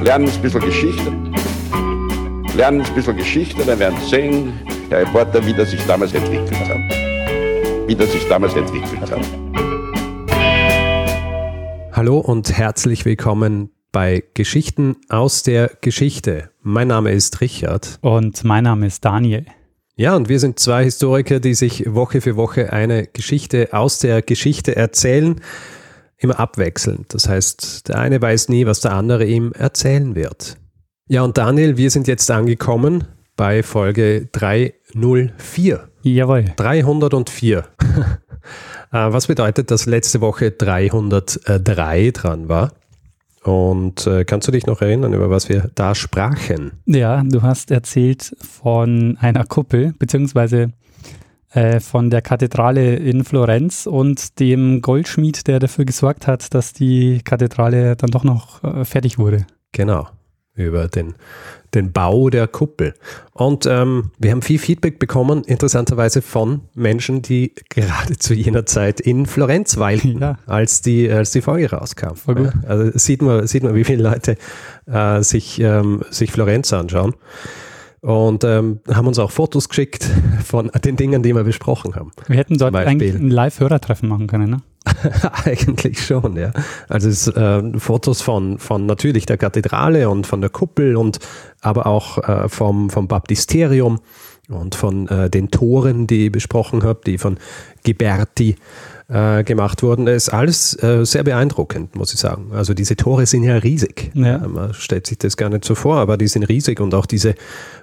lernen ein bisschen Geschichte. Lernen ein bisschen Geschichte, dann werden Sie sehen, Herr Reporter, wie das sich damals entwickelt hat. Hallo und herzlich willkommen bei Geschichten aus der Geschichte. Mein Name ist Richard. Und mein Name ist Daniel. Ja, und wir sind zwei Historiker, die sich Woche für Woche eine Geschichte aus der Geschichte erzählen, immer abwechselnd. Das heißt, der eine weiß nie, was der andere ihm erzählen wird. Ja, und Daniel, wir sind jetzt angekommen bei Folge 304. Jawohl. 304. Was bedeutet, dass letzte Woche 303 dran war? Und kannst du dich noch erinnern, über was wir da sprachen? Ja, du hast erzählt von einer Kuppel, beziehungsweise von der Kathedrale in Florenz und dem Goldschmied, der dafür gesorgt hat, dass die Kathedrale dann doch noch fertig wurde. Genau, über den Bau der Kuppel. Und wir haben viel Feedback bekommen, interessanterweise von Menschen, die gerade zu jener Zeit in Florenz weilten, ja, als die Folge rauskam. Voll gut. Ja, also sieht man, wie viele Leute sich Florenz anschauen. Und haben uns auch Fotos geschickt von den Dingen, die wir besprochen haben. Wir hätten dort eigentlich ein Live-Hörertreffen machen können, ne? Eigentlich schon, ja. Also es Fotos von natürlich der Kathedrale und von der Kuppel und aber auch vom Baptisterium und von den Toren, die ich besprochen habe, die von Ghiberti gemacht wurden. Das ist alles sehr beeindruckend, muss ich sagen. Also diese Tore sind ja riesig. Ja. Man stellt sich das gar nicht so vor, aber die sind riesig und auch diese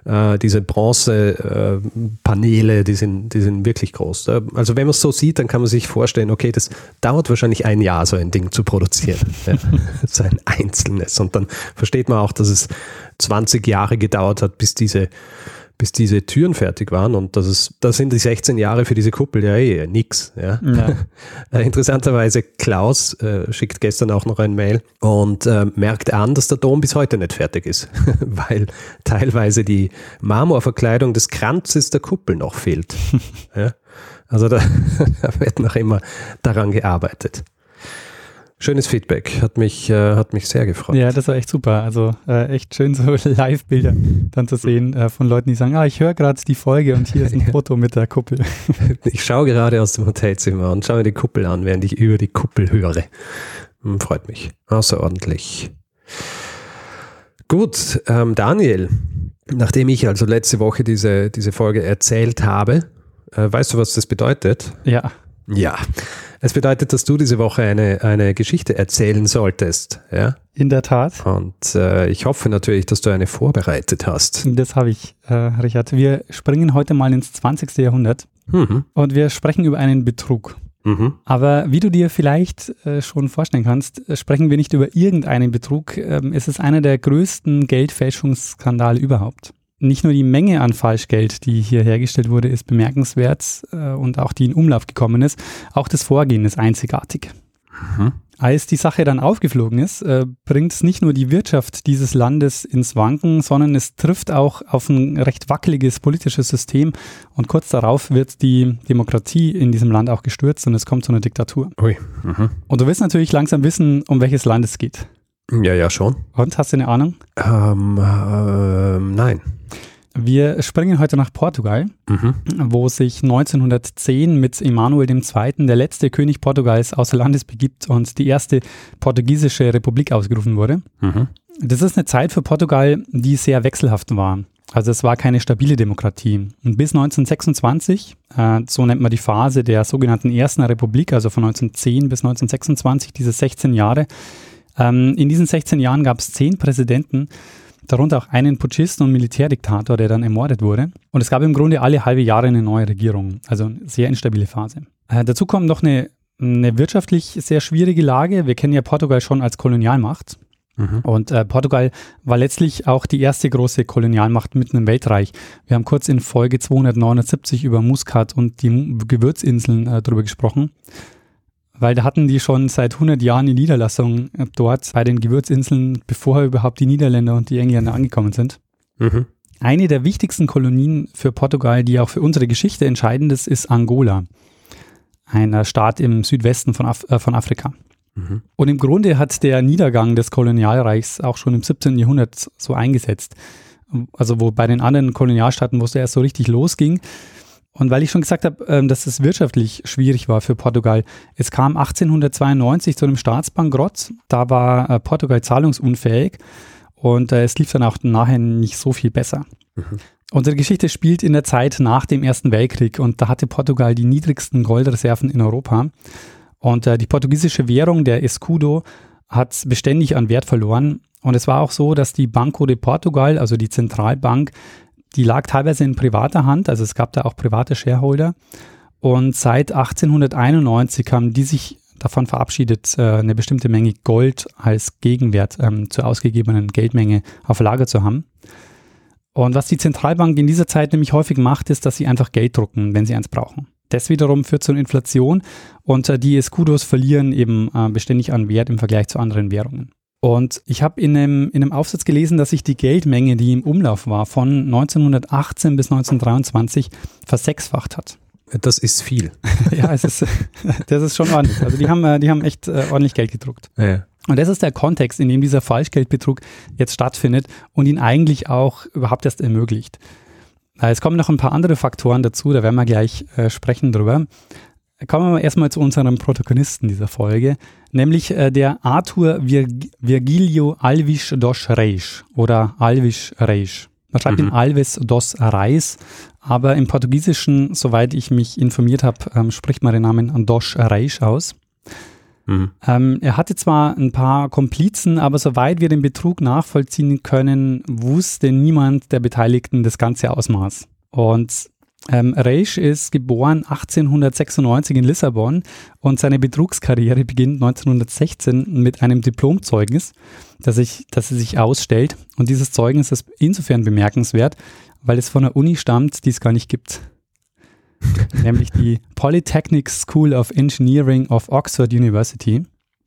Bronzepaneele, die sind wirklich groß. Also wenn man es so sieht, dann kann man sich vorstellen, okay, das dauert wahrscheinlich ein Jahr, so ein Ding zu produzieren. Ja, so ein einzelnes. Und dann versteht man auch, dass es 20 Jahre gedauert hat, bis diese Türen fertig waren, und das sind die 16 Jahre für diese Kuppel ja nix. Ja. Ja. Interessanterweise, Klaus schickt gestern auch noch ein Mail und merkt an, dass der Dom bis heute nicht fertig ist, weil teilweise die Marmorverkleidung des Kranzes der Kuppel noch fehlt. Ja. Also da wird noch immer daran gearbeitet. Schönes Feedback, hat mich sehr gefreut. Ja, das war echt super. Also echt schön, so Live-Bilder dann zu sehen von Leuten, die sagen, ich höre gerade die Folge und hier ist ein Foto mit der Kuppel. Ich schaue gerade aus dem Hotelzimmer und schaue mir die Kuppel an, während ich über die Kuppel höre. Freut mich, außerordentlich. Gut, Daniel, nachdem ich also letzte Woche diese Folge erzählt habe, weißt du, was das bedeutet? Ja. Ja, es bedeutet, dass du diese Woche eine Geschichte erzählen solltest. Ja? In der Tat. Und ich hoffe natürlich, dass du eine vorbereitet hast. Das habe ich, Richard. Wir springen heute mal ins 20. Jahrhundert und wir sprechen über einen Betrug. Mhm. Aber wie du dir vielleicht schon vorstellen kannst, sprechen wir nicht über irgendeinen Betrug. Es ist einer der größten Geldfälschungsskandale überhaupt. Nicht nur die Menge an Falschgeld, die hier hergestellt wurde, ist bemerkenswert und auch die in Umlauf gekommen ist. Auch das Vorgehen ist einzigartig. Mhm. Als die Sache dann aufgeflogen ist, bringt es nicht nur die Wirtschaft dieses Landes ins Wanken, sondern es trifft auch auf ein recht wackeliges politisches System. Und kurz darauf wird die Demokratie in diesem Land auch gestürzt und es kommt zu einer Diktatur. Ui. Mhm. Und du willst natürlich langsam wissen, um welches Land es geht. Ja, schon. Und, hast du eine Ahnung? Nein. Wir springen heute nach Portugal, wo sich 1910 mit Emanuel II. Der letzte König Portugals außer Landes begibt und die erste portugiesische Republik ausgerufen wurde. Mhm. Das ist eine Zeit für Portugal, die sehr wechselhaft war. Also es war keine stabile Demokratie. Und bis 1926, so nennt man die Phase der sogenannten Ersten Republik, also von 1910 bis 1926, diese 16 Jahre. In diesen 16 Jahren gab es 10 Präsidenten, darunter auch einen Putschisten und Militärdiktator, der dann ermordet wurde. Und es gab im Grunde alle halbe Jahre eine neue Regierung, also eine sehr instabile Phase. Dazu kommt noch eine wirtschaftlich sehr schwierige Lage. Wir kennen ja Portugal schon als Kolonialmacht. Und Portugal war letztlich auch die erste große Kolonialmacht mitten im Weltreich. Wir haben kurz in Folge 279 über Muscat und die Gewürzinseln drüber gesprochen. Weil da hatten die schon seit 100 Jahren die Niederlassung dort bei den Gewürzinseln, bevor überhaupt die Niederländer und die Engländer angekommen sind. Mhm. Eine der wichtigsten Kolonien für Portugal, die auch für unsere Geschichte entscheidend ist, ist Angola. Ein Staat im Südwesten von Afrika. Und im Grunde hat der Niedergang des Kolonialreichs auch schon im 17. Jahrhundert so eingesetzt. Also wo bei den anderen Kolonialstaaten, wo es erst so richtig losging. Und weil ich schon gesagt habe, dass es wirtschaftlich schwierig war für Portugal, es kam 1892 zu einem Staatsbankrott. Da war Portugal zahlungsunfähig und es lief dann auch nachher nicht so viel besser. Unsere Geschichte spielt in der Zeit nach dem Ersten Weltkrieg und da hatte Portugal die niedrigsten Goldreserven in Europa. Und die portugiesische Währung, der Escudo, hat beständig an Wert verloren. Und es war auch so, dass die Banco de Portugal, also die Zentralbank, die lag teilweise in privater Hand, also es gab da auch private Shareholder. Und seit 1891 haben die sich davon verabschiedet, eine bestimmte Menge Gold als Gegenwert zur ausgegebenen Geldmenge auf Lager zu haben. Und was die Zentralbank in dieser Zeit nämlich häufig macht, ist, dass sie einfach Geld drucken, wenn sie eins brauchen. Das wiederum führt zu einer Inflation und die Escudos verlieren eben beständig an Wert im Vergleich zu anderen Währungen. Und ich habe in einem Aufsatz gelesen, dass sich die Geldmenge, die im Umlauf war, von 1918 bis 1923 versechsfacht hat. Das ist viel. Ja, das ist schon ordentlich. Also die haben echt ordentlich Geld gedruckt. Ja. Und das ist der Kontext, in dem dieser Falschgeldbetrug jetzt stattfindet und ihn eigentlich auch überhaupt erst ermöglicht. Es kommen noch ein paar andere Faktoren dazu, da werden wir gleich sprechen drüber. Kommen wir erstmal zu unserem Protagonisten dieser Folge, nämlich der Arthur Virgílio Alves dos Reis oder Alves Reis. Man schreibt ihn Alves dos Reis, aber im Portugiesischen, soweit ich mich informiert habe, spricht man den Namen dos Reis aus. Er hatte zwar ein paar Komplizen, aber soweit wir den Betrug nachvollziehen können, wusste niemand der Beteiligten das ganze Ausmaß. Und Reis ist geboren 1896 in Lissabon und seine Betrugskarriere beginnt 1916 mit einem Diplomzeugnis, das er sich ausstellt. Und dieses Zeugnis ist insofern bemerkenswert, weil es von einer Uni stammt, die es gar nicht gibt. Nämlich die Polytechnic School of Engineering of Oxford University.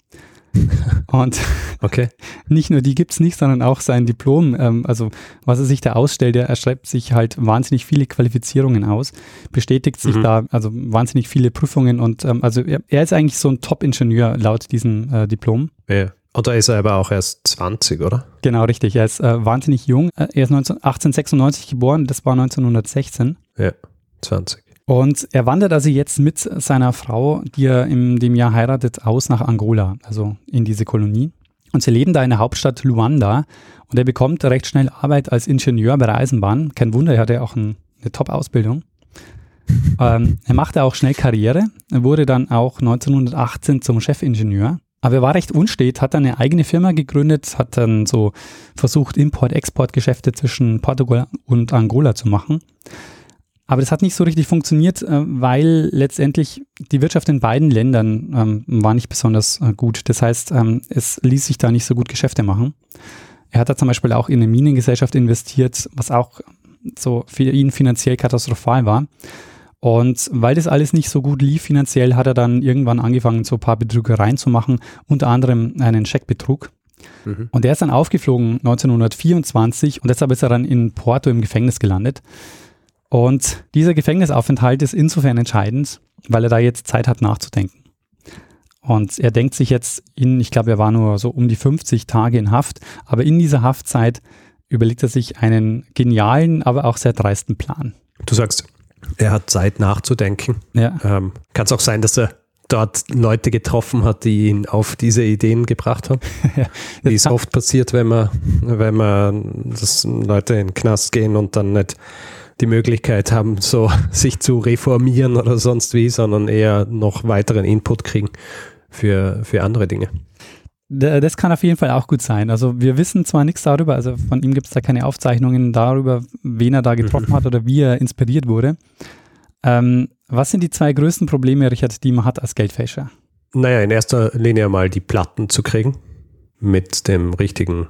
Und okay. Nicht nur die gibt es nicht, sondern auch sein Diplom, also was er sich da ausstellt, er schreibt sich halt wahnsinnig viele Qualifizierungen aus, bestätigt sich da, also wahnsinnig viele Prüfungen und also er ist eigentlich so ein Top-Ingenieur laut diesem Diplom. Ja. Und da ist er aber auch erst 20, oder? Genau, richtig. Er ist wahnsinnig jung. Er ist 1896 geboren, das war 1916. Ja, 20. Und er wandert also jetzt mit seiner Frau, die er in dem Jahr heiratet, aus nach Angola, also in diese Kolonie. Und sie leben da in der Hauptstadt Luanda und er bekommt recht schnell Arbeit als Ingenieur bei der Eisenbahn. Kein Wunder, er hatte auch eine Top-Ausbildung. Er machte auch schnell Karriere, er wurde dann auch 1918 zum Chefingenieur. Aber er war recht unstet, hat dann eine eigene Firma gegründet, hat dann so versucht, Import-Export-Geschäfte zwischen Portugal und Angola zu machen. Aber das hat nicht so richtig funktioniert, weil letztendlich die Wirtschaft in beiden Ländern war nicht besonders gut. Das heißt, es ließ sich da nicht so gut Geschäfte machen. Er hat da zum Beispiel auch in eine Minengesellschaft investiert, was auch so für ihn finanziell katastrophal war. Und weil das alles nicht so gut lief finanziell, hat er dann irgendwann angefangen, so ein paar Betrügereien zu machen, unter anderem einen Scheckbetrug. Und der ist dann aufgeflogen 1924 und deshalb ist er dann in Porto im Gefängnis gelandet. Und dieser Gefängnisaufenthalt ist insofern entscheidend, weil er da jetzt Zeit hat nachzudenken. Und er denkt sich jetzt ich glaube, er war nur so um die 50 Tage in Haft, aber in dieser Haftzeit überlegt er sich einen genialen, aber auch sehr dreisten Plan. Du sagst, er hat Zeit nachzudenken. Ja. Kann es auch sein, dass er dort Leute getroffen hat, die ihn auf diese Ideen gebracht haben? Ja. Wie es oft passiert, wenn dass Leute in den Knast gehen und dann nicht die Möglichkeit haben, so sich zu reformieren oder sonst wie, sondern eher noch weiteren Input kriegen für andere Dinge. Das kann auf jeden Fall auch gut sein. Also wir wissen zwar nichts darüber, also von ihm gibt es da keine Aufzeichnungen darüber, wen er da getroffen hat oder wie er inspiriert wurde. Was sind die zwei größten Probleme, Richard, die man hat als Geldfälscher? Naja, in erster Linie mal die Platten zu kriegen mit dem richtigen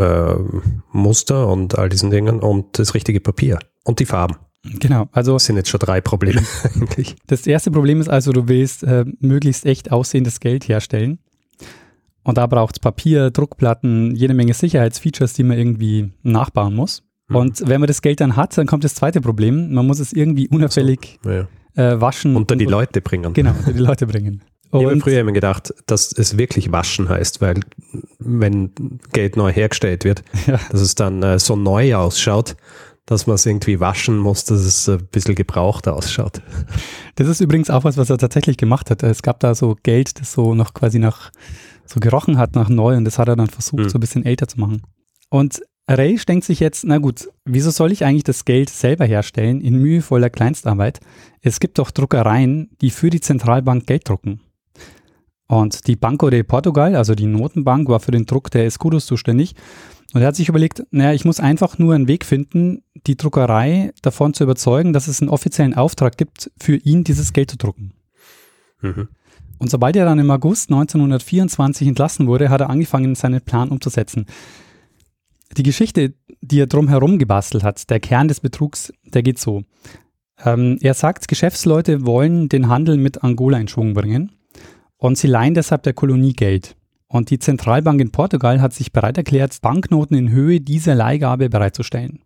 Muster und all diesen Dingen und das richtige Papier und die Farben. Genau, also das sind jetzt schon 3 Probleme eigentlich. Das erste Problem ist also, du willst möglichst echt aussehendes Geld herstellen. Und da braucht es Papier, Druckplatten, jede Menge Sicherheitsfeatures, die man irgendwie nachbauen muss. Und wenn man das Geld dann hat, dann kommt das zweite Problem. Man muss es irgendwie unauffällig waschen. Unter die Leute bringen. Genau, unter die Leute bringen. Ich habe früher immer gedacht, dass es wirklich waschen heißt, weil wenn Geld neu hergestellt wird, dass es dann so neu ausschaut, dass man es irgendwie waschen muss, dass es ein bisschen gebraucht ausschaut. Das ist übrigens auch was er tatsächlich gemacht hat. Es gab da so Geld, das so noch quasi so gerochen hat nach neu und das hat er dann versucht, so ein bisschen älter zu machen. Und Raish denkt sich jetzt, na gut, wieso soll ich eigentlich das Geld selber herstellen in mühevoller Kleinstarbeit? Es gibt doch Druckereien, die für die Zentralbank Geld drucken. Und die Banco de Portugal, also die Notenbank, war für den Druck der Escudos zuständig. Und er hat sich überlegt, naja, ich muss einfach nur einen Weg finden, die Druckerei davon zu überzeugen, dass es einen offiziellen Auftrag gibt, für ihn dieses Geld zu drucken. Mhm. Und sobald er dann im August 1924 entlassen wurde, hat er angefangen, seinen Plan umzusetzen. Die Geschichte, die er drumherum gebastelt hat, der Kern des Betrugs, der geht so. Er sagt, Geschäftsleute wollen den Handel mit Angola in Schwung bringen und sie leihen deshalb der Kolonie Geld. Und die Zentralbank in Portugal hat sich bereit erklärt, Banknoten in Höhe dieser Leihgabe bereitzustellen.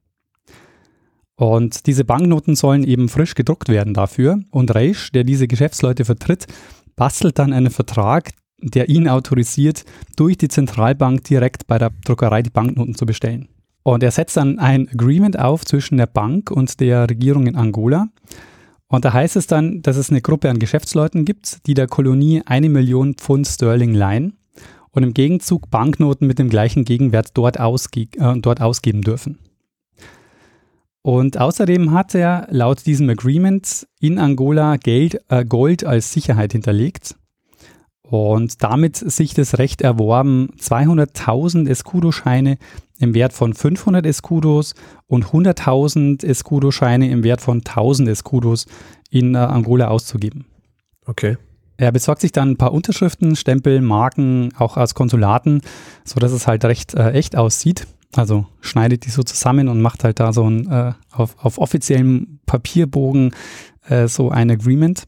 Und diese Banknoten sollen eben frisch gedruckt werden dafür. Und Raish, der diese Geschäftsleute vertritt, bastelt dann einen Vertrag, der ihn autorisiert, durch die Zentralbank direkt bei der Druckerei die Banknoten zu bestellen. Und er setzt dann ein Agreement auf zwischen der Bank und der Regierung in Angola. Und da heißt es dann, dass es eine Gruppe an Geschäftsleuten gibt, die der Kolonie 1 Million Pfund Sterling leihen und im Gegenzug Banknoten mit dem gleichen Gegenwert dort ausgeben dürfen. Und außerdem hat er laut diesem Agreement in Angola Gold als Sicherheit hinterlegt und damit sich das Recht erworben, 200.000 Escudo-Scheine im Wert von 500 Escudos und 100.000 Escudo-Scheine im Wert von 1.000 Escudos in Angola auszugeben. Okay. Er besorgt sich dann ein paar Unterschriften, Stempel, Marken, auch aus Konsulaten, sodass es halt recht echt aussieht. Also schneidet die so zusammen und macht halt da so ein auf offiziellem Papierbogen so ein Agreement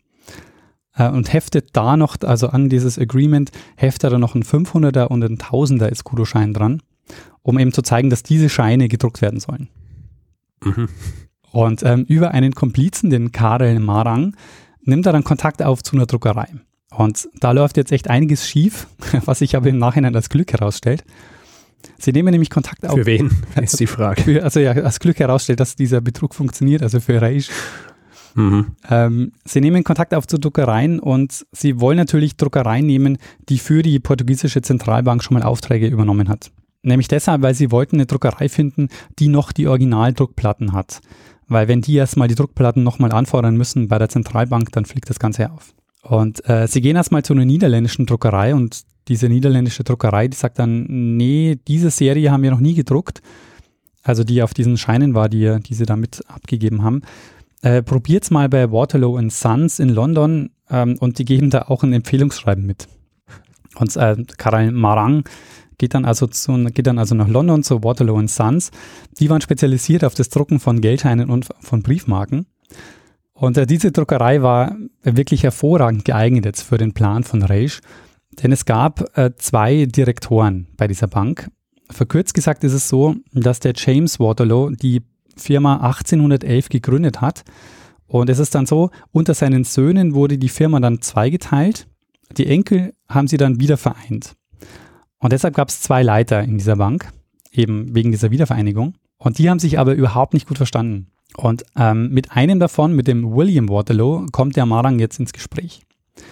und heftet da noch, also an dieses Agreement, heftet er noch einen 500er und einen 1000er Escudo-Schein dran, um eben zu zeigen, dass diese Scheine gedruckt werden sollen. Mhm. Und über einen Komplizen, den Karel Marang, nimmt er dann Kontakt auf zu einer Druckerei. Und da läuft jetzt echt einiges schief, was sich aber im Nachhinein als Glück herausstellt. Sie nehmen nämlich Kontakt auf. Für wen, ist die Frage. Also ja, als Glück herausstellt, dass dieser Betrug funktioniert, also für Raish. Mhm. Sie nehmen Kontakt auf zu Druckereien und sie wollen natürlich Druckereien nehmen, die für die portugiesische Zentralbank schon mal Aufträge übernommen hat. Nämlich deshalb, weil sie wollten eine Druckerei finden, die noch die Originaldruckplatten hat. Weil wenn die erstmal die Druckplatten nochmal anfordern müssen bei der Zentralbank, dann fliegt das Ganze auf. Und sie gehen erstmal zu einer niederländischen Druckerei und diese niederländische Druckerei, die sagt dann, nee, diese Serie haben wir noch nie gedruckt. Also die auf diesen Scheinen war, die sie da mit abgegeben haben. Probiert's mal bei Waterloo & Sons in London und die geben da auch ein Empfehlungsschreiben mit. Und Karel Marang geht dann also nach London zu Waterloo & Sons. Die waren spezialisiert auf das Drucken von Geldscheinen und von Briefmarken. Und diese Druckerei war wirklich hervorragend geeignet jetzt für den Plan von Raish, denn es gab 2 Direktoren bei dieser Bank. Verkürzt gesagt ist es so, dass der James Waterloo die Firma 1811 gegründet hat. Und es ist dann so, unter seinen Söhnen wurde die Firma dann zweigeteilt. Die Enkel haben sie dann wieder vereint. Und deshalb gab es 2 Leiter in dieser Bank, eben wegen dieser Wiedervereinigung. Und die haben sich aber überhaupt nicht gut verstanden. Und mit einem davon, mit dem William Waterloo, kommt der Marang jetzt ins Gespräch.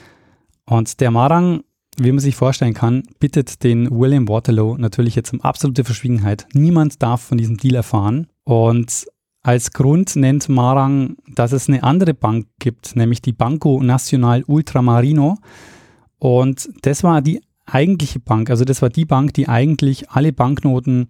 Und der Marang, wie man sich vorstellen kann, bittet den William Waterloo natürlich jetzt um absolute Verschwiegenheit. Niemand darf von diesem Deal erfahren. Und als Grund nennt Marang, dass es eine andere Bank gibt, nämlich die Banco Nacional Ultramarino. Und das war die eigentliche Bank, also das war die Bank, die eigentlich alle Banknoten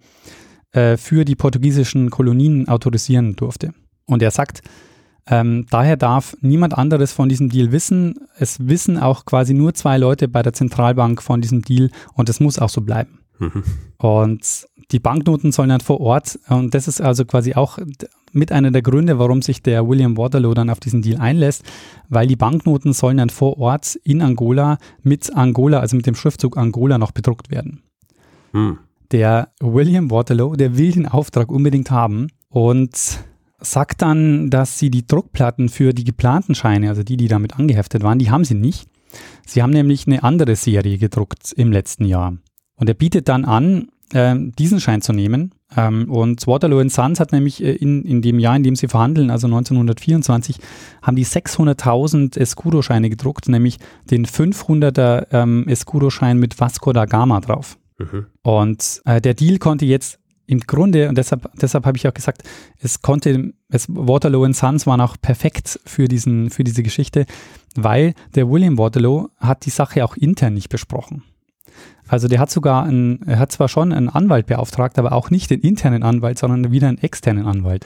für die portugiesischen Kolonien autorisieren durfte. Und er sagt, daher darf niemand anderes von diesem Deal wissen. Es wissen auch quasi nur 2 Leute bei der Zentralbank von diesem Deal und es muss auch so bleiben. Mhm. Und die Banknoten sollen dann vor Ort, und das ist also quasi auch mit einer der Gründe, warum sich der William Waterloo dann auf diesen Deal einlässt, weil die Banknoten sollen dann vor Ort in Angola, also mit dem Schriftzug Angola noch bedruckt werden. Mhm. Der William Waterloo, der will den Auftrag unbedingt haben und sagt dann, dass sie die Druckplatten für die geplanten Scheine, also die damit angeheftet waren, die haben sie nicht. Sie haben nämlich eine andere Serie gedruckt im letzten Jahr. Und er bietet dann an, diesen Schein zu nehmen. Und Waterloo & Sons hat nämlich in dem Jahr, in dem sie verhandeln, also 1924, haben die 600.000 Escudo-Scheine gedruckt, nämlich den 500er Escudo-Schein mit Vasco da Gama drauf. Mhm. Und der Deal konnte jetzt im Grunde, und deshalb habe ich auch gesagt, Waterloo & Sons waren auch perfekt für diese Geschichte, weil der William Waterloo hat die Sache auch intern nicht besprochen. Also der hat zwar schon einen Anwalt beauftragt, aber auch nicht den internen Anwalt, sondern wieder einen externen Anwalt.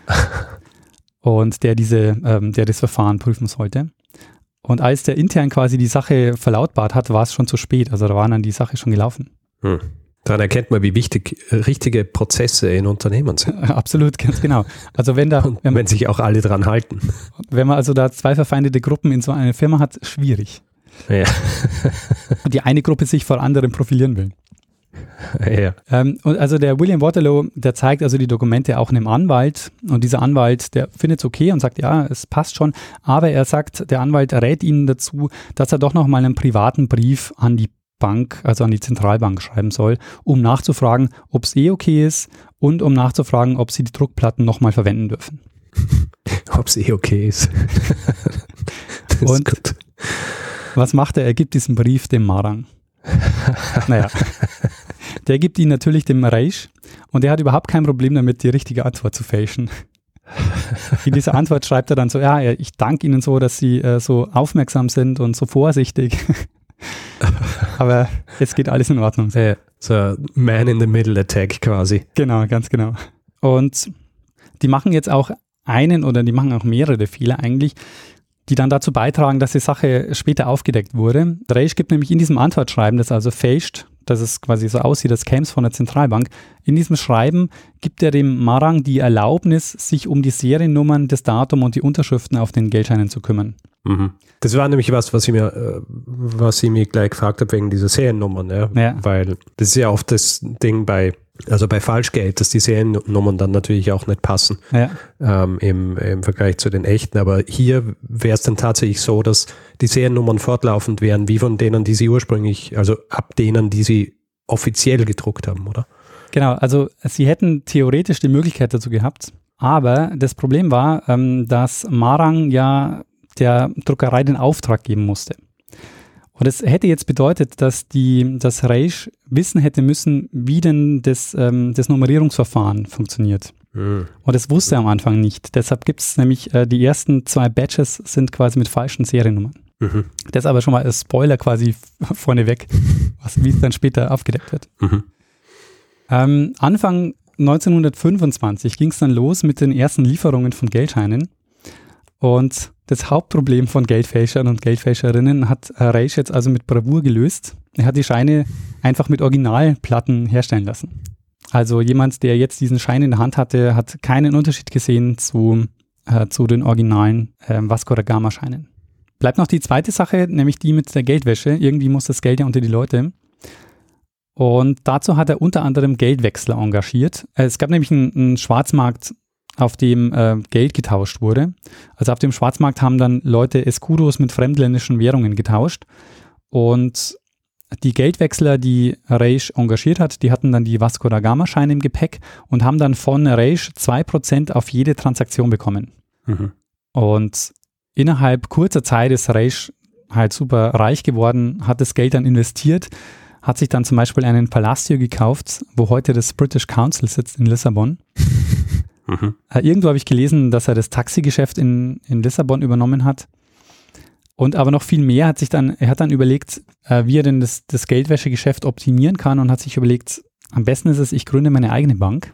Und der das Verfahren prüfen sollte. Und als der intern quasi die Sache verlautbart hat, war es schon zu spät. Also da war dann die Sache schon gelaufen. Daran erkennt man, wie wichtig richtige Prozesse in Unternehmen sind. Absolut, ganz genau. Also wenn sich auch alle dran halten. Wenn man also da zwei verfeindete Gruppen in so einer Firma hat, schwierig. Ja. Und die eine Gruppe sich vor anderen profilieren will. Ja. Und also der William Waterloo, der zeigt also die Dokumente auch einem Anwalt und dieser Anwalt, der findet es okay und sagt, ja, es passt schon, aber er sagt, der Anwalt rät ihnen dazu, dass er doch nochmal einen privaten Brief an die Bank, also an die Zentralbank schreiben soll, um nachzufragen, ob es okay ist und um nachzufragen, ob sie die Druckplatten nochmal verwenden dürfen. Ob es okay ist. Das und ist gut. Was macht er? Er gibt diesen Brief dem Marang. Naja, der gibt ihn natürlich dem Reisch und er hat überhaupt kein Problem damit, die richtige Antwort zu fälschen. In dieser Antwort schreibt er dann so, ja, ich danke Ihnen so, dass Sie so aufmerksam sind und so vorsichtig. Aber jetzt geht alles in Ordnung. So Man-in-the-Middle-Attack quasi. Genau, ganz genau. Und die machen jetzt auch die machen auch mehrere Fehler eigentlich, die dann dazu beitragen, dass die Sache später aufgedeckt wurde. Der Reisch gibt nämlich in diesem Antwortschreiben, das also fälscht, dass es quasi so aussieht, als käme es von der Zentralbank. In diesem Schreiben gibt er dem Marang die Erlaubnis, sich um die Seriennummern, das Datum und die Unterschriften auf den Geldscheinen zu kümmern. Mhm. Das war nämlich was ich mir gleich gefragt habe wegen dieser Seriennummern, ja? Weil das ist ja oft das Ding bei Falschgeld, dass die Seriennummern dann natürlich auch nicht passen im Vergleich zu den echten. Aber hier wäre es dann tatsächlich so, dass die Seriennummern fortlaufend wären, wie von denen, die sie ursprünglich, also ab denen, die sie offiziell gedruckt haben, oder? Genau, also sie hätten theoretisch die Möglichkeit dazu gehabt, aber das Problem war, dass Marang ja der Druckerei den Auftrag geben musste. Und es hätte jetzt bedeutet, dass das Reisch wissen hätte müssen, wie denn das Nummerierungsverfahren funktioniert. Mhm. Und das wusste er am Anfang nicht. Deshalb gibt es nämlich die ersten 2 Batches sind quasi mit falschen Seriennummern. Mhm. Das ist aber schon mal ein Spoiler quasi vorneweg, wie es dann später aufgedeckt wird. Mhm. Anfang 1925 ging es dann los mit den ersten Lieferungen von Geldscheinen. Und das Hauptproblem von Geldfälschern und Geldfälscherinnen hat Reisch jetzt also mit Bravour gelöst. Er hat die Scheine einfach mit Originalplatten herstellen lassen. Also jemand, der jetzt diesen Schein in der Hand hatte, hat keinen Unterschied gesehen zu den originalen Vasco da Gama Scheinen. Bleibt noch die zweite Sache, nämlich die mit der Geldwäsche. Irgendwie muss das Geld ja unter die Leute. Und dazu hat er unter anderem Geldwechsler engagiert. Es gab nämlich einen Schwarzmarkt, auf dem Geld getauscht wurde. Also auf dem Schwarzmarkt haben dann Leute Escudos mit fremdländischen Währungen getauscht und die Geldwechsler, die Reisch engagiert hat, die hatten dann die Vasco da Gama Scheine im Gepäck und haben dann von Reisch 2% auf jede Transaktion bekommen. Mhm. Und innerhalb kurzer Zeit ist Reisch halt super reich geworden, hat das Geld dann investiert, hat sich dann zum Beispiel einen Palacio gekauft, wo heute das British Council sitzt in Lissabon. Mhm. Irgendwo habe ich gelesen, dass er das Taxigeschäft in Lissabon übernommen hat. Und aber noch viel mehr er hat dann überlegt, wie er denn das Geldwäschegeschäft optimieren kann und hat sich überlegt, am besten ist es, ich gründe meine eigene Bank.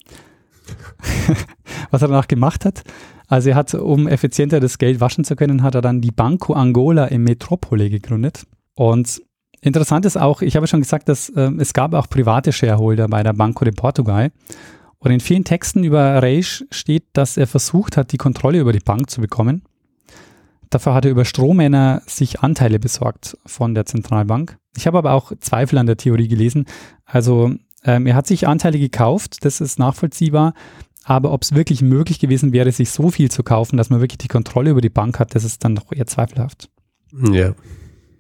Was er danach gemacht hat, also er hat, um effizienter das Geld waschen zu können, hat er dann die Banco Angola im Metropole gegründet. Und interessant ist auch, ich habe schon gesagt, dass es gab auch private Shareholder bei der Banco de Portugal. Und in vielen Texten über Reisch steht, dass er versucht hat, die Kontrolle über die Bank zu bekommen. Dafür hat er über Strohmänner sich Anteile besorgt von der Zentralbank. Ich habe aber auch Zweifel an der Theorie gelesen. Also er hat sich Anteile gekauft, das ist nachvollziehbar. Aber ob es wirklich möglich gewesen wäre, sich so viel zu kaufen, dass man wirklich die Kontrolle über die Bank hat, das ist dann doch eher zweifelhaft. Ja.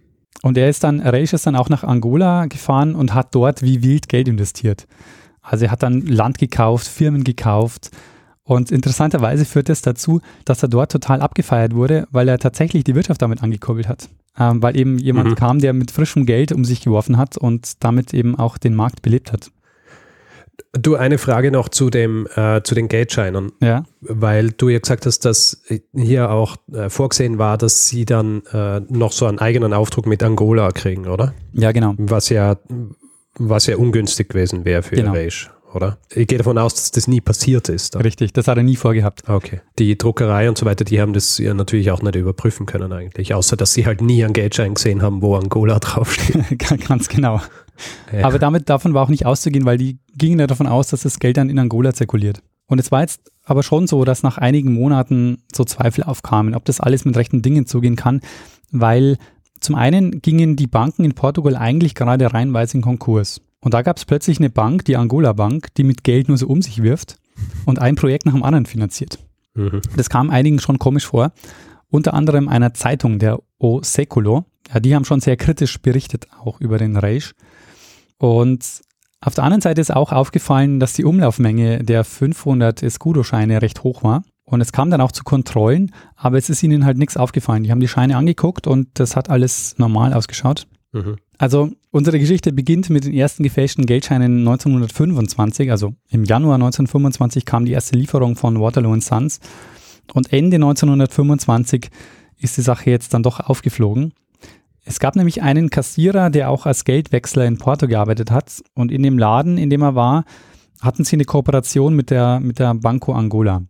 Und Raish ist dann auch nach Angola gefahren und hat dort wie wild Geld investiert. Also er hat dann Land gekauft, Firmen gekauft. Und interessanterweise führt es dazu, dass er dort total abgefeiert wurde, weil er tatsächlich die Wirtschaft damit angekurbelt hat. Weil eben jemand kam, der mit frischem Geld um sich geworfen hat und damit eben auch den Markt belebt hat. Du, eine Frage noch zu den Geldscheinern. Ja. Weil du ja gesagt hast, dass hier auch vorgesehen war, dass sie dann noch so einen eigenen Aufdruck mit Angola kriegen, oder? Ja, genau. Was ja ungünstig gewesen wäre für Raish, oder? Ich gehe davon aus, dass das nie passiert ist. Dann. Richtig, das hat er nie vorgehabt. Okay. Die Druckerei und so weiter, die haben das ja natürlich auch nicht überprüfen können eigentlich, außer dass sie halt nie einen Geldschein gesehen haben, wo Angola draufsteht. Ganz genau. Ja. Aber davon war auch nicht auszugehen, weil die gingen ja davon aus, dass das Geld dann in Angola zirkuliert. Und es war jetzt aber schon so, dass nach einigen Monaten so Zweifel aufkamen, ob das alles mit rechten Dingen zugehen kann, weil zum einen gingen die Banken in Portugal eigentlich gerade reihenweise in Konkurs. Und da gab es plötzlich eine Bank, die Angola-Bank, die mit Geld nur so um sich wirft und ein Projekt nach dem anderen finanziert. Mhm. Das kam einigen schon komisch vor. Unter anderem einer Zeitung, der O Século. Ja, die haben schon sehr kritisch berichtet, auch über den Raish. Und auf der anderen Seite ist auch aufgefallen, dass die Umlaufmenge der 500 Escudo-Scheine recht hoch war. Und es kam dann auch zu Kontrollen, aber es ist ihnen halt nichts aufgefallen. Die haben die Scheine angeguckt und das hat alles normal ausgeschaut. Mhm. Also unsere Geschichte beginnt mit den ersten gefälschten Geldscheinen 1925, also im Januar 1925 kam die erste Lieferung von Waterloo & Sons und Ende 1925 ist die Sache jetzt dann doch aufgeflogen. Es gab nämlich einen Kassierer, der auch als Geldwechsler in Porto gearbeitet hat und in dem Laden, in dem er war, hatten sie eine Kooperation mit der Banco Angola.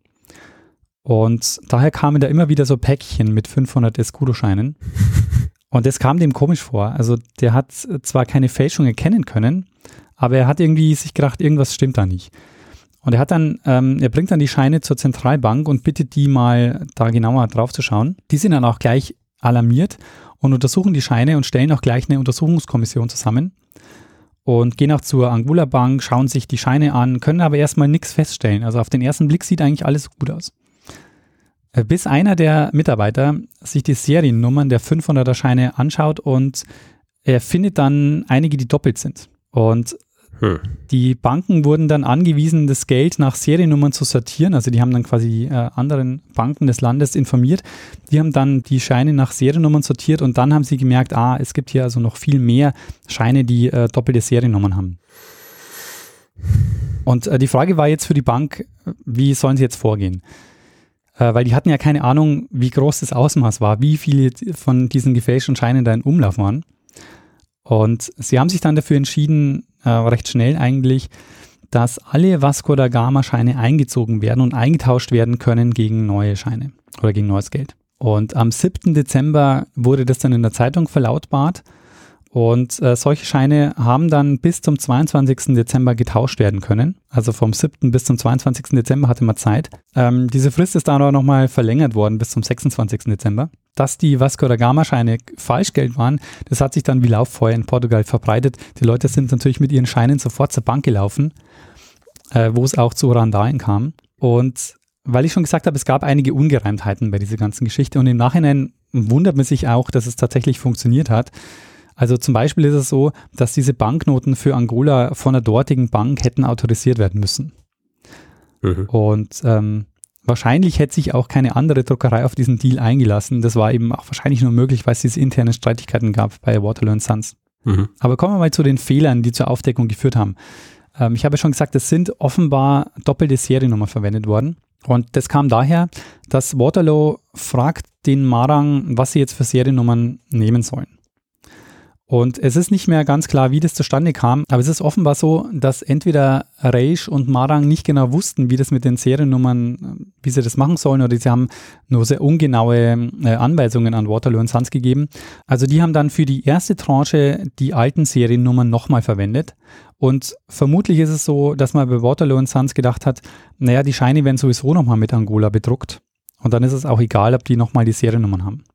Und daher kamen da immer wieder so Päckchen mit 500 Escudo-Scheinen. Und das kam dem komisch vor. Also der hat zwar keine Fälschung erkennen können, aber er hat irgendwie sich gedacht, irgendwas stimmt da nicht. Und er bringt dann die Scheine zur Zentralbank und bittet die mal da genauer drauf zu schauen. Die sind dann auch gleich alarmiert und untersuchen die Scheine und stellen auch gleich eine Untersuchungskommission zusammen und gehen auch zur Angola Bank, schauen sich die Scheine an, können aber erstmal nichts feststellen. Also auf den ersten Blick sieht eigentlich alles gut aus. Bis einer der Mitarbeiter sich die Seriennummern der 500er Scheine anschaut und er findet dann einige, die doppelt sind. Und die Banken wurden dann angewiesen, das Geld nach Seriennummern zu sortieren. Also die haben dann quasi anderen Banken des Landes informiert. Die haben dann die Scheine nach Seriennummern sortiert und dann haben sie gemerkt, es gibt hier also noch viel mehr Scheine, die doppelte Seriennummern haben. Und die Frage war jetzt für die Bank, wie sollen sie jetzt vorgehen? Weil die hatten ja keine Ahnung, wie groß das Ausmaß war, wie viele von diesen gefälschten Scheinen da in Umlauf waren. Und sie haben sich dann dafür entschieden, recht schnell eigentlich, dass alle Vasco da Gama-Scheine eingezogen werden und eingetauscht werden können gegen neue Scheine oder gegen neues Geld. Und am 7. Dezember wurde das dann in der Zeitung verlautbart. Und solche Scheine haben dann bis zum 22. Dezember getauscht werden können. Also vom 7. bis zum 22. Dezember hatte man Zeit. Diese Frist ist dann aber nochmal verlängert worden bis zum 26. Dezember. Dass die Vasco da Gama-Scheine Falschgeld waren, das hat sich dann wie Lauffeuer in Portugal verbreitet. Die Leute sind natürlich mit ihren Scheinen sofort zur Bank gelaufen, wo es auch zu Randalen kam. Und weil ich schon gesagt habe, es gab einige Ungereimtheiten bei dieser ganzen Geschichte und im Nachhinein wundert man sich auch, dass es tatsächlich funktioniert hat. Also zum Beispiel ist es so, dass diese Banknoten für Angola von der dortigen Bank hätten autorisiert werden müssen. Mhm. Und wahrscheinlich hätte sich auch keine andere Druckerei auf diesen Deal eingelassen. Das war eben auch wahrscheinlich nur möglich, weil es diese internen Streitigkeiten gab bei Waterloo & Sons. Mhm. Aber kommen wir mal zu den Fehlern, die zur Aufdeckung geführt haben. Ich habe ja schon gesagt, es sind offenbar doppelte Seriennummern verwendet worden. Und das kam daher, dass Waterloo fragt den Marang, was sie jetzt für Seriennummern nehmen sollen. Und es ist nicht mehr ganz klar, wie das zustande kam, aber es ist offenbar so, dass entweder Raish und Marang nicht genau wussten, wie das mit den Seriennummern, wie sie das machen sollen, oder sie haben nur sehr ungenaue Anweisungen an Waterloo & Sons gegeben. Also die haben dann für die erste Tranche die alten Seriennummern nochmal verwendet und vermutlich ist es so, dass man bei Waterloo & Sons gedacht hat, naja, die Scheine werden sowieso nochmal mit Angola bedruckt und dann ist es auch egal, ob die nochmal die Seriennummern haben.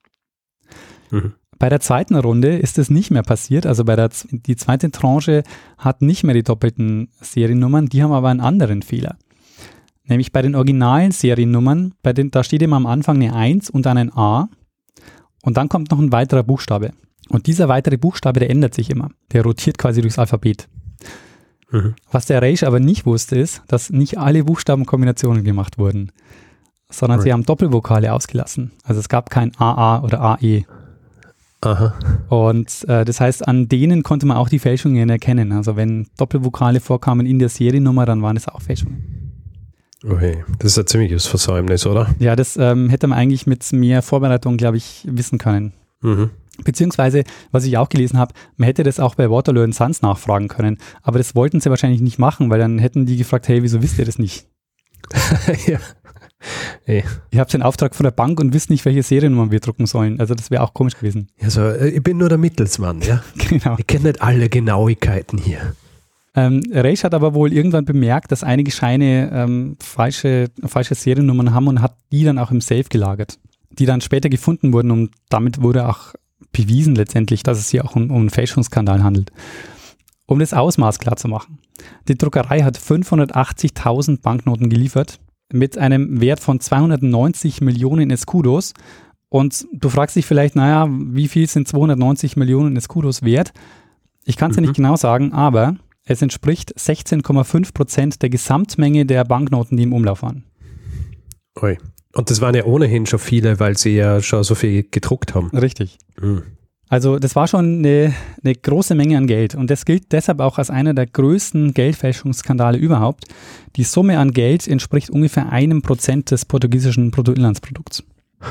Mhm. Bei der zweiten Runde ist es nicht mehr passiert, also die zweite Tranche hat nicht mehr die doppelten Seriennummern, die haben aber einen anderen Fehler. Nämlich bei den originalen Seriennummern, da steht immer am Anfang eine 1 und dann ein A und dann kommt noch ein weiterer Buchstabe. Und dieser weitere Buchstabe, der ändert sich immer. Der rotiert quasi durchs Alphabet. Was der Reisch aber nicht wusste, ist, dass nicht alle Buchstabenkombinationen gemacht wurden, sondern sie haben Doppelvokale ausgelassen. Also es gab kein AA oder AE. Aha. Und das heißt, an denen konnte man auch die Fälschungen erkennen. Also wenn Doppelvokale vorkamen in der Seriennummer, dann waren es auch Fälschungen. Okay, das ist ein ziemliches Versäumnis, oder? Ja, das hätte man eigentlich mit mehr Vorbereitung, glaube ich, wissen können. Beziehungsweise, was ich auch gelesen habe, man hätte das auch bei Waterloo & Sons nachfragen können. Aber das wollten sie wahrscheinlich nicht machen, weil dann hätten die gefragt, hey, wieso wisst ihr das nicht? Ja. Hey. Ihr habt den Auftrag von der Bank und wisst nicht, welche Seriennummern wir drucken sollen. Also das wäre auch komisch gewesen. Also ich bin nur der Mittelsmann, ja? Genau. Ich kenne nicht alle Genauigkeiten hier. Reisch hat aber wohl irgendwann bemerkt, dass einige Scheine falsche Seriennummern haben und hat die dann auch im Safe gelagert, die dann später gefunden wurden und damit wurde auch bewiesen letztendlich, dass es hier auch um einen Fälschungsskandal handelt. Um das Ausmaß klar zu machen. Die Druckerei hat 580.000 Banknoten geliefert mit einem Wert von 290 Millionen Escudos. Und du fragst dich vielleicht, naja, wie viel sind 290 Millionen Escudos wert? Ich kann es dir nicht genau sagen, aber es entspricht 16,5% der Gesamtmenge der Banknoten, die im Umlauf waren. Ui. Und das waren ja ohnehin schon viele, weil sie ja schon so viel gedruckt haben. Richtig. Also das war schon eine große Menge an Geld und das gilt deshalb auch als einer der größten Geldfälschungsskandale überhaupt. Die Summe an Geld entspricht ungefähr 1% des portugiesischen Bruttoinlandsprodukts.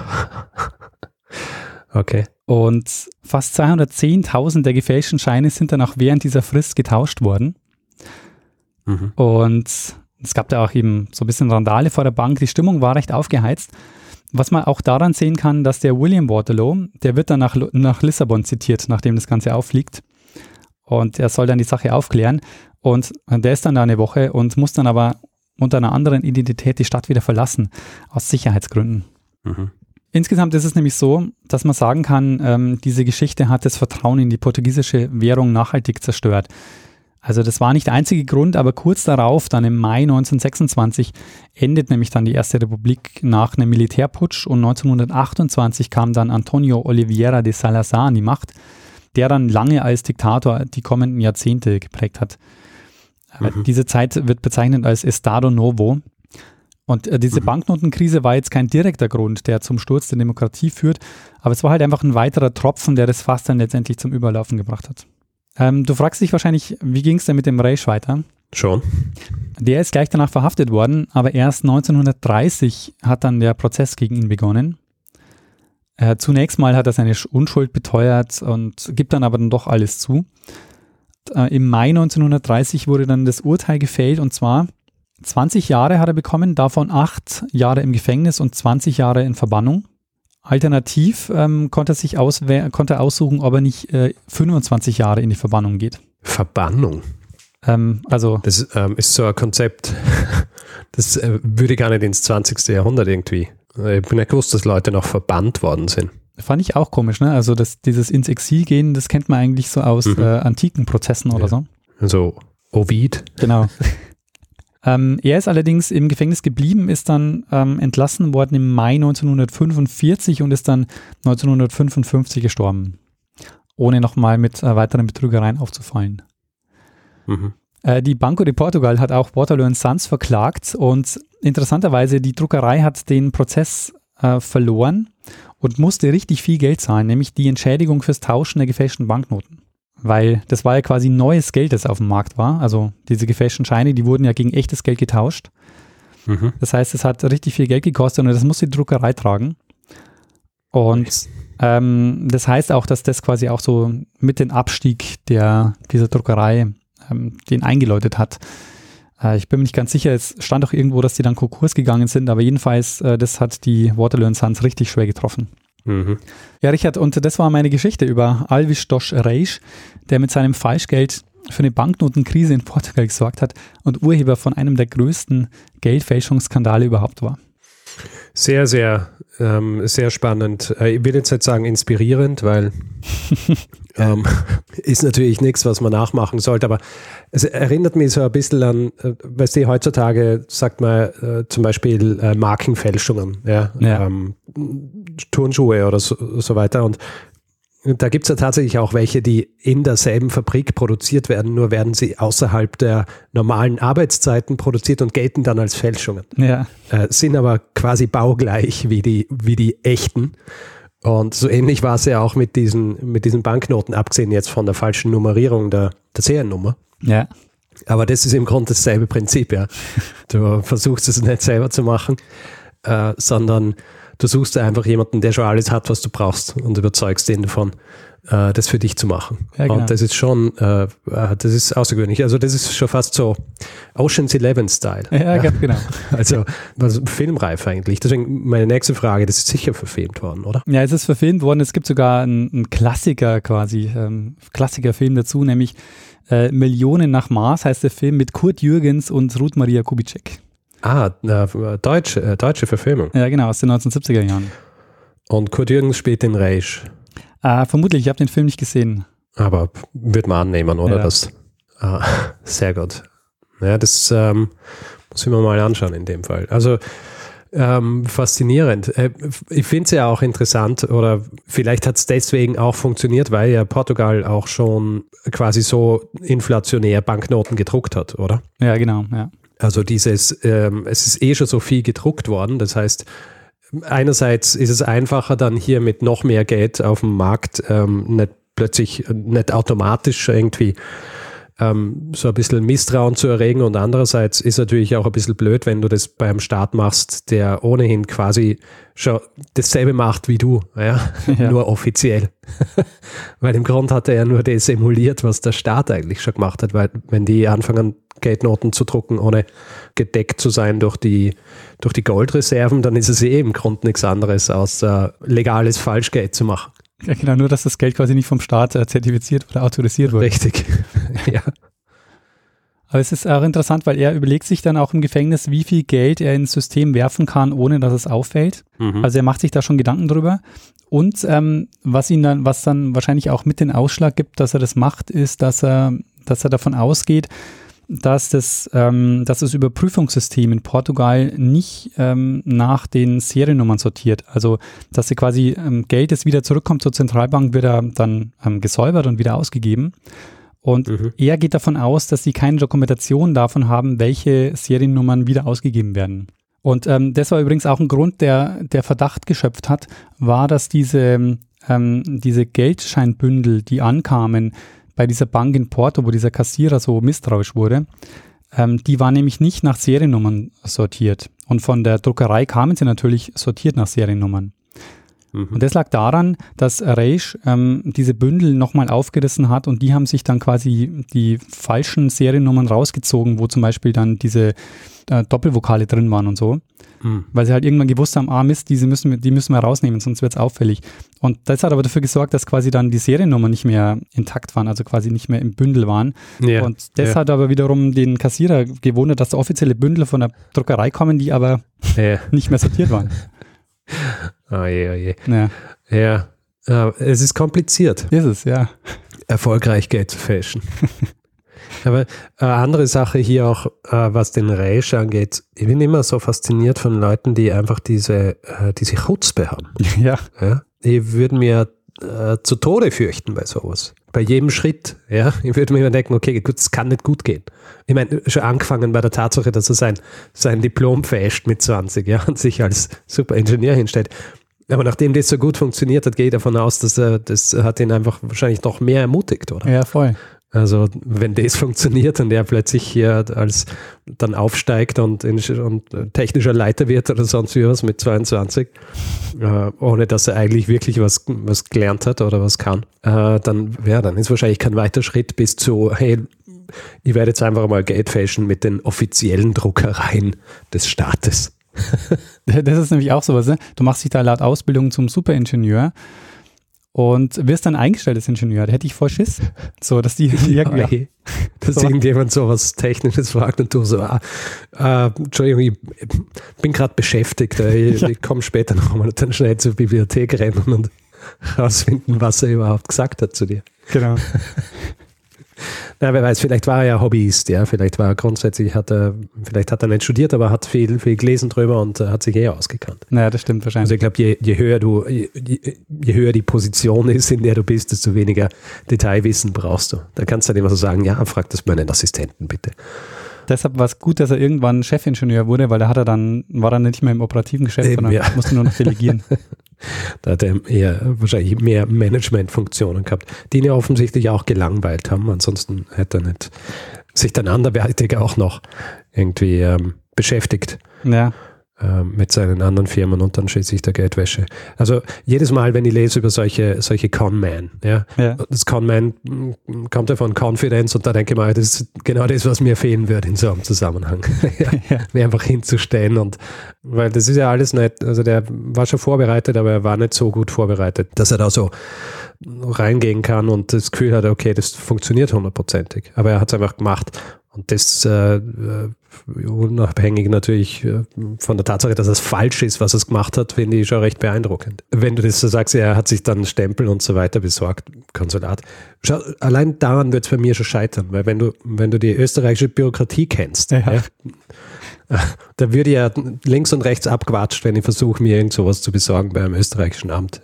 Okay. Und fast 210.000 der gefälschten Scheine sind dann auch während dieser Frist getauscht worden. Und es gab da auch eben so ein bisschen Randale vor der Bank. Die Stimmung war recht aufgeheizt. Was man auch daran sehen kann, dass der William Waterloo, der wird dann nach Lissabon zitiert, nachdem das Ganze auffliegt. Und er soll dann die Sache aufklären. Und der ist dann da eine Woche und muss dann aber unter einer anderen Identität die Stadt wieder verlassen, aus Sicherheitsgründen. Insgesamt ist es nämlich so, dass man sagen kann, diese Geschichte hat das Vertrauen in die portugiesische Währung nachhaltig zerstört. Also das war nicht der einzige Grund, aber kurz darauf, dann im Mai 1926, endet nämlich dann die Erste Republik nach einem Militärputsch und 1928 kam dann Antonio Oliveira de Salazar an die Macht, der dann lange als Diktator die kommenden Jahrzehnte geprägt hat. Diese Zeit wird bezeichnet als Estado Novo. Und diese Banknotenkrise war jetzt kein direkter Grund, der zum Sturz der Demokratie führt, aber es war halt einfach ein weiterer Tropfen, der das Fass dann letztendlich zum Überlaufen gebracht hat. Du fragst dich wahrscheinlich, wie ging es denn mit dem Reisch weiter? Schon. Der ist gleich danach verhaftet worden, aber erst 1930 hat dann der Prozess gegen ihn begonnen. Zunächst mal hat er seine Unschuld beteuert und gibt dann aber dann doch alles zu. Im Mai 1930 wurde dann das Urteil gefällt und zwar 20 Jahre hat er bekommen, davon 8 Jahre im Gefängnis und 20 Jahre in Verbannung. Alternativ konnte er aussuchen, ob er nicht 25 Jahre in die Verbannung geht. Verbannung? Also das ist so ein Konzept, das würde gar nicht ins 20. Jahrhundert irgendwie. Ich bin nicht gewusst, dass Leute noch verbannt worden sind. Fand ich auch komisch, ne? Also dieses ins Exil gehen, das kennt man eigentlich so aus antiken Prozessen oder so. Also Ovid. Genau. Er ist allerdings im Gefängnis geblieben, ist dann entlassen worden im Mai 1945 und ist dann 1955 gestorben, ohne nochmal mit weiteren Betrügereien aufzufallen. Die Banco de Portugal hat auch Waterloo & Sons verklagt und interessanterweise die Druckerei hat den Prozess verloren und musste richtig viel Geld zahlen, nämlich die Entschädigung fürs Tauschen der gefälschten Banknoten. Weil das war ja quasi neues Geld, das auf dem Markt war. Also diese gefälschten Scheine, die wurden ja gegen echtes Geld getauscht. Das heißt, es hat richtig viel Geld gekostet und das muss die Druckerei tragen. Und das heißt auch, dass das quasi auch so mit dem Abstieg dieser Druckerei den eingeläutet hat. Ich bin mir nicht ganz sicher, es stand auch irgendwo, dass die dann Konkurs gegangen sind, aber jedenfalls, das hat die Waterloo & Sons richtig schwer getroffen. Ja, Richard, und das war meine Geschichte über Alves dos Reis, der mit seinem Falschgeld für eine Banknotenkrise in Portugal gesorgt hat und Urheber von einem der größten Geldfälschungsskandale überhaupt war. Sehr, sehr, sehr spannend. Ich will jetzt nicht sagen inspirierend, weil ist natürlich nichts, was man nachmachen sollte, aber es erinnert mich so ein bisschen an, weißt du, heutzutage sagt man zum Beispiel Markenfälschungen, ja. Turnschuhe oder so weiter und Da gibt es ja tatsächlich auch welche, die in derselben Fabrik produziert werden, nur werden sie außerhalb der normalen Arbeitszeiten produziert und gelten dann als Fälschungen. Ja. Sind aber quasi baugleich wie die echten. Und so ähnlich war es ja auch mit diesen Banknoten, abgesehen jetzt von der falschen Nummerierung der Seriennummer. Ja. Aber das ist im Grunde dasselbe Prinzip, ja. Du versuchst es nicht selber zu machen, sondern du suchst einfach jemanden, der schon alles hat, was du brauchst und überzeugst den davon, das für dich zu machen. Ja, genau. Und das ist schon, das ist außergewöhnlich. Also das ist schon fast so Ocean's 11-Style. Ja, ganz genau. Also filmreif eigentlich. Deswegen meine nächste Frage, das ist sicher verfilmt worden, oder? Ja, es ist verfilmt worden. Es gibt sogar einen Klassiker quasi, Klassikerfilm dazu, nämlich Millionen nach Mars heißt der Film mit Kurt Jürgens und Ruth Maria Kubitschek. Deutsche Verfilmung. Ja, genau, aus den 1970er Jahren. Und Kurt Jürgens spielt den Reisch. Vermutlich, ich habe den Film nicht gesehen. Aber wird man annehmen, oder? Ja. Sehr gut. Ja, das muss ich mir mal anschauen in dem Fall. Also faszinierend. Ich finde es ja auch interessant, oder vielleicht hat es deswegen auch funktioniert, weil ja Portugal auch schon quasi so inflationär Banknoten gedruckt hat, oder? Ja, genau, ja. Also es ist schon so viel gedruckt worden, das heißt, einerseits ist es einfacher, dann hier mit noch mehr Geld auf dem Markt nicht automatisch irgendwie so ein bisschen Misstrauen zu erregen, und andererseits ist natürlich auch ein bisschen blöd, wenn du das beim Staat machst, der ohnehin quasi schon dasselbe macht wie du, ja? Nur offiziell. Weil im Grunde hat er ja nur das emuliert, was der Staat eigentlich schon gemacht hat, weil wenn die anfangen, Geldnoten zu drucken, ohne gedeckt zu sein durch die Goldreserven, dann ist es im Grunde nichts anderes, als legales Falschgeld zu machen. Ja, genau, nur dass das Geld quasi nicht vom Staat zertifiziert oder autorisiert wurde. Richtig, ja. Aber es ist auch interessant, weil er überlegt sich dann auch im Gefängnis, wie viel Geld er ins System werfen kann, ohne dass es auffällt. Mhm. Also er macht sich da schon Gedanken drüber. Und was dann wahrscheinlich auch mit den Ausschlag gibt, dass er das macht, ist, dass er davon ausgeht, dass das Überprüfungssystem in Portugal nicht nach den Seriennummern sortiert. Also, dass sie quasi Geld, das wieder zurückkommt zur Zentralbank, wird dann gesäubert und wieder ausgegeben. Und er geht davon aus, dass sie keine Dokumentation davon haben, welche Seriennummern wieder ausgegeben werden. Und das war übrigens auch ein Grund, der Verdacht geschöpft hat, war, dass diese Geldscheinbündel, die ankamen, bei dieser Bank in Porto, wo dieser Kassierer so misstrauisch wurde, die waren nämlich nicht nach Seriennummern sortiert. Und von der Druckerei kamen sie natürlich sortiert nach Seriennummern. Mhm. Und das lag daran, dass Reis diese Bündel nochmal aufgerissen hat, und die haben sich dann quasi die falschen Seriennummern rausgezogen, wo zum Beispiel dann diese Doppelvokale drin waren und so. Weil sie halt irgendwann gewusst haben, Mist, die müssen wir rausnehmen, sonst wird es auffällig. Und das hat aber dafür gesorgt, dass quasi dann die Seriennummern nicht mehr intakt waren, also quasi nicht mehr im Bündel waren. Ja, und das hat aber wiederum den Kassierer gewundert, dass da offizielle Bündel von der Druckerei kommen, die aber nicht mehr sortiert waren. Oh je. Ja. Es ist kompliziert. Ist es, ja. Erfolgreich Geld zu fälschen. Aber eine andere Sache hier auch, was den Reisch angeht, ich bin immer so fasziniert von Leuten, die einfach diese Chutzpe haben. Ja. Die würden mir zu Tode fürchten bei sowas. Bei jedem Schritt. Ja? Ich würde mir immer denken, okay, gut, das kann nicht gut gehen. Ich meine, schon angefangen bei der Tatsache, dass er sein Diplom fälscht mit 20, ja, und sich als Superingenieur hinstellt. Aber nachdem das so gut funktioniert hat, gehe ich davon aus, dass das hat ihn einfach wahrscheinlich noch mehr ermutigt, oder? Ja, voll. Also wenn das funktioniert und er plötzlich hier dann aufsteigt und technischer Leiter wird oder sonst wie was mit 22, ohne dass er eigentlich wirklich was gelernt hat oder was kann, dann ist wahrscheinlich kein weiter Schritt bis zu, hey, ich werde jetzt einfach mal Geld fälschen mit den offiziellen Druckereien des Staates. Das ist nämlich auch sowas, ne? Du machst dich da laut Ausbildung zum Superingenieur und wirst dann eingestellt als Ingenieur. Da hätte ich voll Schiss. So, dass irgendwie... Dass irgendjemand so was Technisches fragt und du so, Entschuldigung, ich bin gerade beschäftigt. Ich komme später nochmal dann schnell zur Bibliothek rennen und rausfinden, was er überhaupt gesagt hat zu dir. Genau. Na, wer weiß, vielleicht war er ja Hobbyist, ja, vielleicht war er grundsätzlich, vielleicht hat er nicht studiert, aber hat viel gelesen drüber und hat sich ausgekannt. Naja, das stimmt wahrscheinlich. Also ich glaube, je höher die Position ist, in der du bist, desto weniger Detailwissen brauchst du. Da kannst du dann immer so sagen, ja, frag das meinen Assistenten bitte. Deshalb war es gut, dass er irgendwann Chefingenieur wurde, weil war er nicht mehr im operativen Geschäft, sondern musste nur noch delegieren. Da hat er eher wahrscheinlich mehr Managementfunktionen gehabt, die ihn ja offensichtlich auch gelangweilt haben. Ansonsten hätte er nicht sich dann anderweitig auch noch irgendwie beschäftigt. Ja. Mit seinen anderen Firmen und dann schließlich der Geldwäsche. Also jedes Mal, wenn ich lese über solche Con-Man, das Con-Man kommt ja von Confidence und da denke ich mal, das ist genau das, was mir fehlen würde in so einem Zusammenhang. Mir einfach hinzustellen und weil das ist ja alles nicht, also der war schon vorbereitet, aber er war nicht so gut vorbereitet, dass er da so reingehen kann und das Gefühl hat, okay, das funktioniert 100%. Aber er hat es einfach gemacht und das unabhängig natürlich von der Tatsache, dass es falsch ist, was er gemacht hat, finde ich schon recht beeindruckend. Wenn du das so sagst, er hat sich dann Stempel und so weiter besorgt, Konsulat. Schau, allein daran wird es bei mir schon scheitern, weil wenn du die österreichische Bürokratie kennst, da würde ja links und rechts abgewatscht, wenn ich versuche, mir irgend sowas zu besorgen bei einem österreichischen Amt.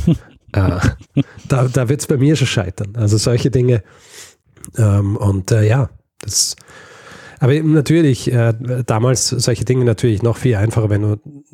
Da wird es bei mir schon scheitern. Also solche Dinge das. Aber natürlich, damals solche Dinge natürlich noch viel einfacher, wenn du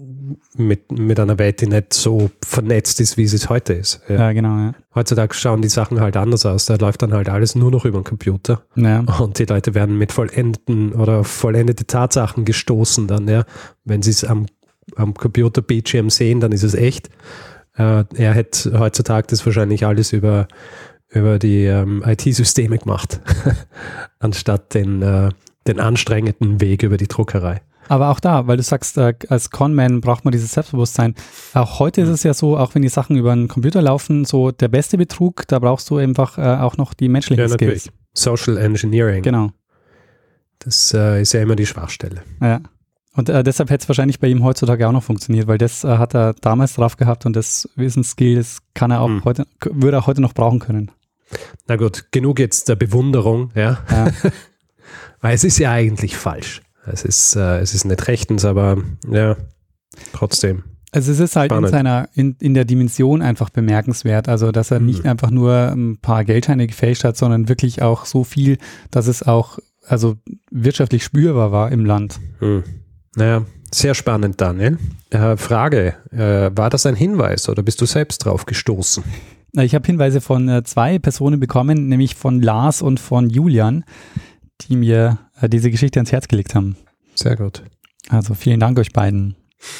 mit einer Welt, die nicht so vernetzt ist, wie es heute ist. Ja, genau. Ja. Heutzutage schauen die Sachen halt anders aus. Da läuft dann halt alles nur noch über den Computer. Ja. Und die Leute werden mit vollendete Tatsachen gestoßen dann, ja. Wenn sie es am Computer-Bildschirm sehen, dann ist es echt. Er hätte heutzutage das wahrscheinlich alles über die IT-Systeme gemacht, anstatt den anstrengenden Weg über die Druckerei. Aber auch da, weil du sagst, als Conman braucht man dieses Selbstbewusstsein. Auch heute ist es ja so, auch wenn die Sachen über einen Computer laufen, so der beste Betrug, da brauchst du einfach auch noch die menschlichen Skills. Social Engineering. Genau. Das ist ja immer die Schwachstelle. Ja. Und deshalb hätte es wahrscheinlich bei ihm heutzutage auch noch funktioniert, weil das hat er damals drauf gehabt und das Wissensskill, das kann er auch würde er heute noch brauchen können. Na gut, genug jetzt der Bewunderung, ja. Weil es ist ja eigentlich falsch. Es ist nicht rechtens, aber ja, trotzdem. Also es ist halt in der Dimension einfach bemerkenswert, also dass er nicht einfach nur ein paar Geldscheine gefälscht hat, sondern wirklich auch so viel, dass es auch wirtschaftlich spürbar war im Land. Naja, sehr spannend, Daniel. Frage, war das ein Hinweis oder bist du selbst drauf gestoßen? Ich habe Hinweise von 2 Personen bekommen, nämlich von Lars und von Julian, die mir diese Geschichte ans Herz gelegt haben. Sehr gut. Also vielen Dank euch beiden.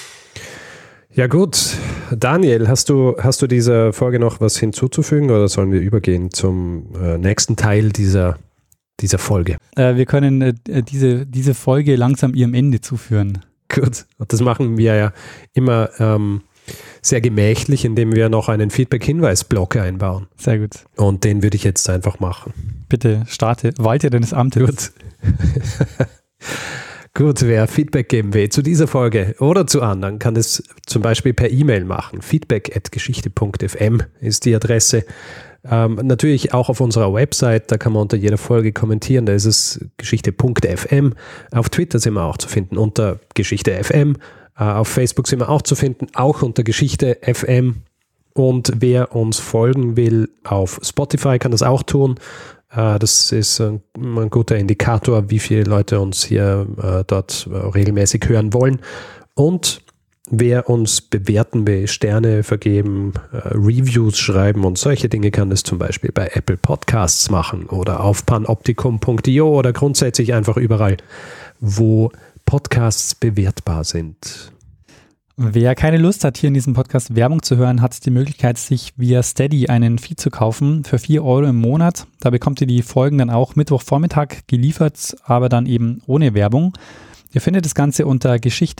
Ja gut, Daniel, hast du dieser Folge noch was hinzuzufügen oder sollen wir übergehen zum nächsten Teil dieser Folge? Wir können diese Folge langsam ihrem Ende zuführen. Gut, und das machen wir ja immer sehr gemächlich, indem wir noch einen Feedback-Hinweis-Block einbauen. Sehr gut. Und den würde ich jetzt einfach machen. Bitte walte deines Amtes. Gut. Gut, wer Feedback geben will zu dieser Folge oder zu anderen, kann es zum Beispiel per E-Mail machen. feedback@geschichte.fm ist die Adresse. Natürlich auch auf unserer Website, da kann man unter jeder Folge kommentieren, da ist es geschichte.fm. Auf Twitter sind wir auch zu finden unter Geschichte.fm. Auf Facebook sind wir auch zu finden, auch unter Geschichte FM. Und wer uns folgen will auf Spotify, kann das auch tun. Das ist ein guter Indikator, wie viele Leute uns hier dort regelmäßig hören wollen. Und wer uns bewerten will, Sterne vergeben, Reviews schreiben und solche Dinge, kann das zum Beispiel bei Apple Podcasts machen oder auf panoptikum.io oder grundsätzlich einfach überall, wo Podcasts bewertbar sind. Wer keine Lust hat, hier in diesem Podcast Werbung zu hören, hat die Möglichkeit, sich via Steady einen Feed zu kaufen für 4 € im Monat. Da bekommt ihr die Folgen dann auch Mittwochvormittag geliefert, aber dann eben ohne Werbung. Ihr findet das Ganze unter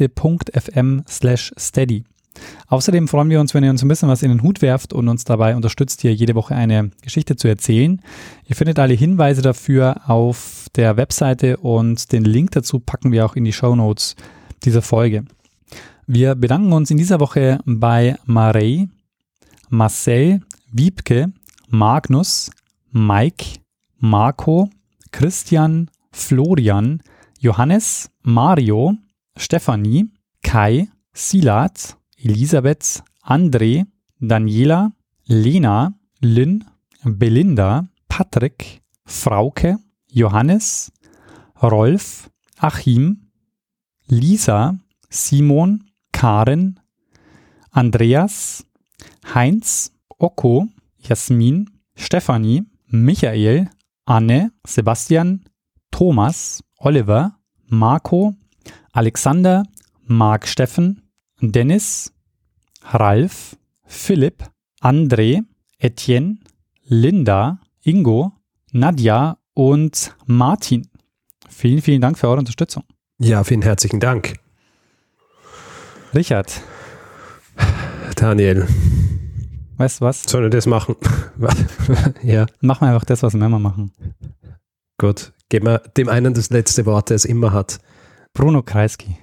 geschichte.fm/steady. Außerdem freuen wir uns, wenn ihr uns ein bisschen was in den Hut werft und uns dabei unterstützt, hier jede Woche eine Geschichte zu erzählen. Ihr findet alle Hinweise dafür auf der Webseite und den Link dazu packen wir auch in die Shownotes dieser Folge. Wir bedanken uns in dieser Woche bei Marey, Marcel, Wiebke, Magnus, Mike, Marco, Christian, Florian, Johannes, Mario, Stefanie, Kai, Silat, Elisabeth, André, Daniela, Lena, Lynn, Belinda, Patrick, Frauke, Johannes, Rolf, Achim, Lisa, Simon, Karen, Andreas, Heinz, Okko, Jasmin, Stefanie, Michael, Anne, Sebastian, Thomas, Oliver, Marco, Alexander, Marc Steffen, Dennis, Ralf, Philipp, André, Etienne, Linda, Ingo, Nadja und Martin. Vielen, vielen Dank für eure Unterstützung. Ja, vielen herzlichen Dank. Richard. Daniel. Weißt du was? Sollen wir das machen? Ja. Machen wir einfach das, was wir immer machen. Gut. Geben wir dem einen das letzte Wort, der es immer hat. Bruno Kreisky.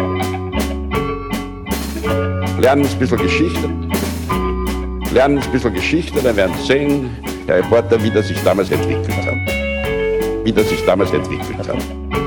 Lernen ein bisschen Geschichte. Lernen ein bisschen Geschichte, dann werden Sie sehen, der Reporter, wie das sich damals entwickelt hat.